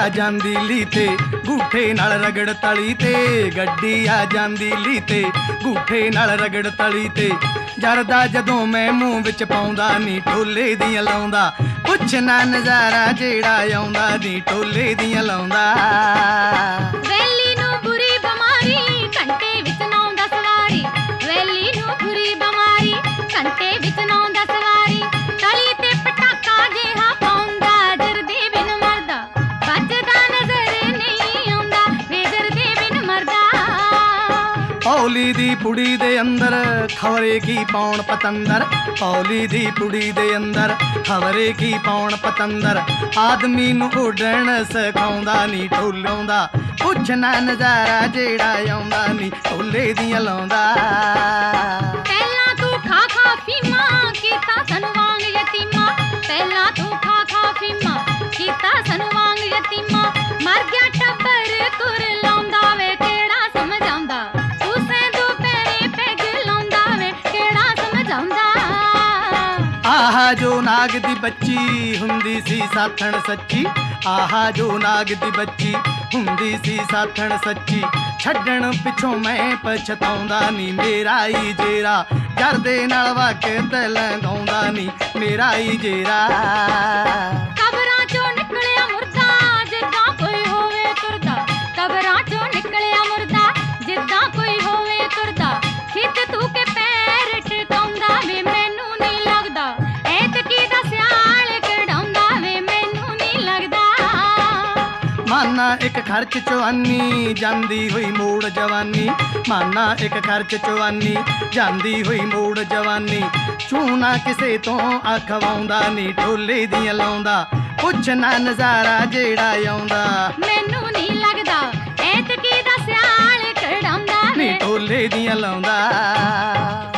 ਆ ਜਾਂਦੀ ਲੀ ਤੇ ਗੂਠੇ ਨਾਲ ਰਗੜ ਤਲੀ ਤੇ, ਗੱਡੀ ਆ ਜਾਂਦੀ ਲੀ ਤੇ ਗੂਠੇ ਨਾਲ ਰਗੜ ਤਲੀ ਤੇ। ਜਰਦਾ ਜਦੋਂ ਮੈਂ ਮੂੰਹ ਵਿੱਚ ਪਾਉਂਦਾ ਨੀ ਢੋਲੇ ਦੀਆਂ ਲਾਉਂਦਾ, ਪੁੱਛ ਨਾ ਨਜ਼ਾਰਾ ਜਿਹੜਾ ਆਉਂਦਾ ਨੀ ਢੋਲੇ ਦੀਆਂ ਲਾਉਂਦਾ। ਵੈਲੀ ਨੂੰ ਬੁਰੀ ਬਿਮਾਰੀ ਘੰਟੇ ਵਿੱਚ ਨਾਉਂਦਾ ਸਵਾਰੀ, ਵੈਲੀ ਨੂੰ ਬੁਰੀ ਬਿਮਾਰੀ ਘੰਟੇ ਵਿੱਚ ਨਾਉਂਦਾ ਸਵਾਰੀ। ਤਲੀ ਤੇ ਪਟਾਕਾ ਜਿਹਾ ਪਾਉਂਦਾ ਜਰਦੇ ਬਿਨ ਮਰਦਾ, ਵੱਜਦਾ ਨਜ਼ਰ ਨਹੀਂ ਆਉਂਦਾ ਵੇ ਜਰਦੇ ਬਿਨ ਮਰਦਾ। ਪੌਲੀ ਦੀ ਪੁੜੀ ਦੇ ਅੰਦਰ ਖਵਰੇ ਕੀ ਪਾਉਣ ਪਤੰਦਰ, ਪੌਲੀ ਦੀ ਪੁੜੀ ਦੇ ਅੰਦਰ ਖਵਰੇ ਕੀ ਪਾਉਣ ਪਤੰਦਰ। ਆਦਮੀ ਨੂੰ ਉੱਡਣ ਸਿਖਾਉਂਦਾ ਨੀ ਢੋਲਾਉਂਦਾ, ਪੁੱਛ ਨਾ ਨਜ਼ਾਰਾ ਜਿਹੜਾ ਆਉਂਦਾ ਨੀ ਢੋਲੇ ਦੀਆਂ ਲਾਉਂਦਾ। ਪਹਿਲਾਂ ਤੂੰ ਖਾ ਖਾ ਫੀਮਾ ਕੀਤਾ ਸਾਨੂੰ ਵਾਂਗ ਯਤੀਮਾ, ਪਹਿਲਾਂ ਤੂੰ ਖਾ ਖਾ ਫੀਮਾ ਕੀਤਾ ਸਾਨੂੰ ਵਾਂਗ ਯਤੀਮਾ। ਮਰ ਗਿਆ ਟੱਬਰ ਤੁਰ ਲਾਉਂਦਾ ਵੇ ਕਿਹੜਾ ਸਮਝਾਉਂਦਾ, ਤੂੰ ਸੈਂਦੂ ਪੈਰੇ ਪੈਗ ਲਾਉਂਦਾ ਵੇ ਕਿਹੜਾ ਸਮਝਾਉਂਦਾ। ਆਹਾ ਜੋ ਨਾਗ ਦੀ ਬੱਚੀ ਹੁੰਦੀ ਸੀ ਸਾਥਣ ਸੱਚੀ, ਆਹਾ ਜੋ ਨਾਗ ਦੀ ਬੱਚੀ ਹੁੰਦੀ ਸੀ ਸਾਥਣ ਸੱਚੀ। ਛੱਡਣ ਪਿੱਛੋਂ ਮੈਂ ਪਛਤਾਉਂਦਾ ਨੀ ਮੇਰਾ ਹੀ ਜੇਰਾ, ਜਰਦੇ ਨਾਲ ਵਕਤ ਲੰਘਾਉਂਦਾ ਨੀ ਮੇਰਾ ਹੀ ਜੇਰਾ। ਕਬਰਾਂ ਚੋਂ ਨਿਕਲਿਆ ਮੁਰਦਾ ਜਿੱਦਾਂ ਕੋਈ ਹੋਵੇ ਤੁਰਦਾ, ਕਬਰਾਂ ਚੋਂ ਨਿਕਲਿਆ ਮੁਰਦਾ ਜਿੱਦਾਂ ਕੋਈ ਹੋਵੇ ਤੁਰਦਾ। ਖਿੱਚ ਤੂੰ ਕੇ ਪੈਰ ਟਿਕਾਉਂਦਾ ਵੇ ਮੈਨੂੰ ਨਹੀਂ ਲੱਗਦਾ, ਐਤਕੀ ਦਾ ਸਿਆਲ ਕਢਾਉਂਦਾ ਵੇ ਮੈਨੂੰ ਨਹੀਂ ਲੱਗਦਾ। ਮਾਨਾ ਇੱਕ ਖਰਚ ਚਵਾਨੀ ਜਾਂਦੀ ਹੋਈ ਮੋੜ ਜਵਾਨੀ, ਮਾਨਾ ਇੱਕ ਖਰਚ ਚਵਾਨੀ ਜਾਂਦੀ ਹੋਈ ਮੋੜ ਜਵਾਨੀ। ਚੂਨਾ ਕਿਸੇ ਤੋਂ ਅਖਵਾਉਂਦਾ ਨੀ ਢੋਲੇ ਦੀਆਂ ਲਾਉਂਦਾ, ਪੁੱਛ ਨਾ ਨਜ਼ਾਰਾ ਜਿਹੜਾ ਆਉਂਦਾ ਮੈਨੂੰ ਨਹੀਂ ਲੱਗਦਾ ਐਤਕੀ ਦਾ ਸਿਆਲ ਕਢਾਉਂਦਾ ਨੀ ਵੇ ਢੋਲੇ ਦੀਆਂ ਲਾਉਂਦਾ।